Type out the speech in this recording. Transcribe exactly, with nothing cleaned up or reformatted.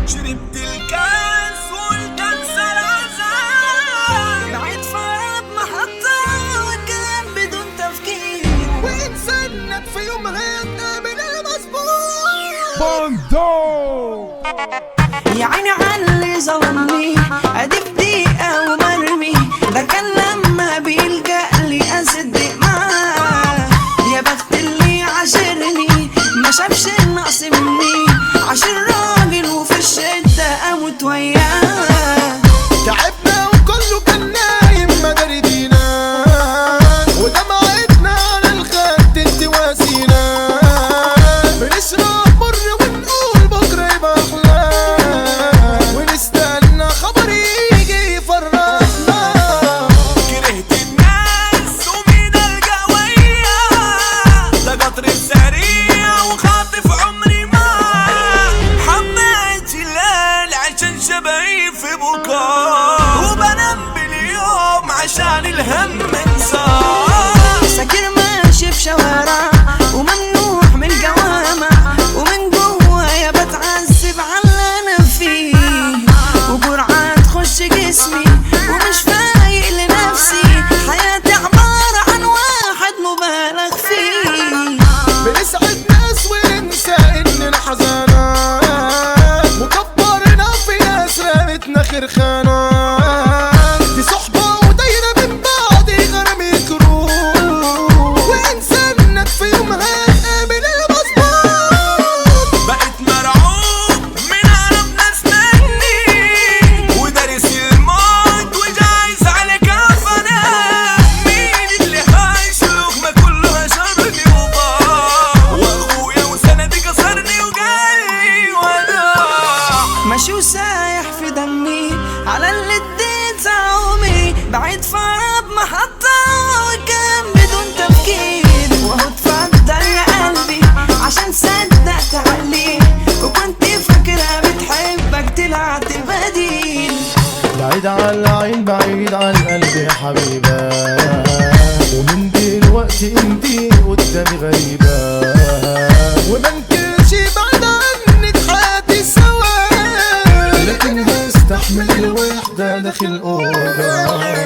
شربت الكاس وقلت انسى العذاب، بعيد فراب محطة وكان بدون تفكير، وإنسانك في يومها يتقابل المظبوط. باندو يا عيني عاللي ظلمني ادي في دقيقة ومرمي، ده كان لما بيلجأ لي اصدق معاه. يا بخت اللي عاشرني ما شافش النقص مني، عاشر راجل وفي الشدة اموت وياه. تعبنا وكله كان نايم مداري دينا، ودمعتنا على الخد تواسينا، بنشرب مر ونقول بكره يبقى احلى، ونستنى خبر يجي يفرحنا. كرهت الناس ومين الجا وياه، ده قطر السريع وخاطف عمري معاه. حبيت الليل عشان شبعي في بكار، وبنام باليوم عشان الهم انساه. ساكر ماشي في شوارع وممنوع من الجوامع، ومن جوايا بتعذب على اللي انا فيه، وجرعة تخش جسمي ومش فايق لنفسي. حياتي عبارة عن واحد مبالغ فيه، بنسعد ناس وننسى اننا حزانات، مكبرنا في ناس رمتنا خرخانات. دي صحبة ودايرة من بعض غرام يكروه، وإنسانك في يومها تقابل المظبوط. بقيت مرعوب من قرب ناس مني، ودارس الموت وجايز على كفنا. مين اللي هيسلك ما كله هشرني وضاع، واخويا وسندي كسرني وجاي وداع. ماشي وسايح في دمي على اللي اديت عمري، بعيد فراب محطة وكان بدون تفكير، وهو اتفضل يا قلبي عشان صدقت عليه، وكنت فاكرها بتحبك طلعت بديل. بعيد عن العين بعيد عن القلب يا حبيبة، ومن دلوقتي انتي قدامي غريبة، ومنكرش بعد عنك حياتي سوا، لكن بستحمل الوحدة داخل أوضة.